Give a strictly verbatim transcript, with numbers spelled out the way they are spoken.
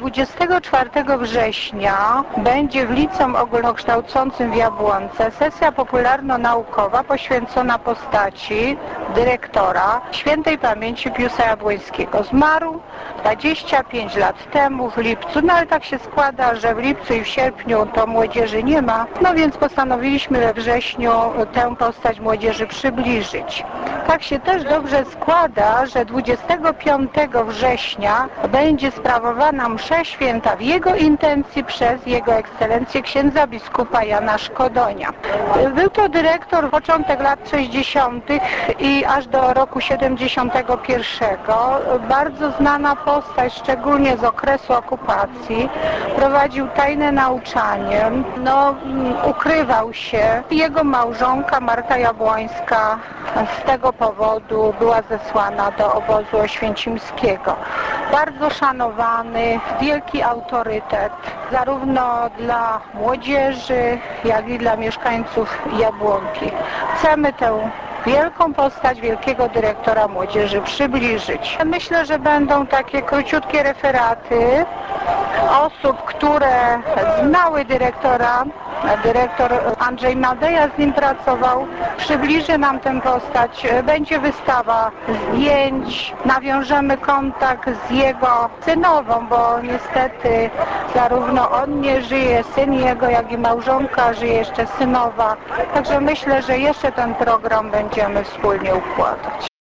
dwudziestego czwartego września będzie w Liceum Ogólnokształcącym w Jabłonce sesja popularno-naukowa poświęcona postaci dyrektora świętej pamięci Piusa Jabłońskiego. Zmarł dwadzieścia pięć lat temu w lipcu, no ale tak się składa, że w lipcu i w sierpniu to młodzieży nie ma, no więc postanowiliśmy we wrześniu tę postać młodzieży przybliżyć. Tak się też dobrze składa, że dwudziestego piątego września będzie sprawowana msza święta w jego intencji przez Jego Ekscelencję księdza biskupa Jana Szkodonia. Był to dyrektor początek lat sześćdziesiątych i aż do roku siedemdziesiątego pierwszego. Bardzo znana postać, szczególnie z okresu okupacji. Prowadził tajne nauczanie, no, ukrywał się. Jego małżonka Marta Jabłońska z tego powodu była zesłana do obozu oświęcimskiego. Bardzo szanowany, wielki autorytet, zarówno dla młodzieży, jak i dla mieszkańców Jabłonki. Chcemy tę wielką postać wielkiego dyrektora młodzieży przybliżyć. Myślę, że będą takie króciutkie referaty osób, które znały dyrektora. Dyrektor Andrzej Madeja z nim pracował, przybliży nam tę postać, będzie wystawa zdjęć, nawiążemy kontakt z jego synową, bo niestety zarówno on nie żyje, syn jego, jak i małżonka, żyje jeszcze synowa, także myślę, że jeszcze ten program będziemy wspólnie układać.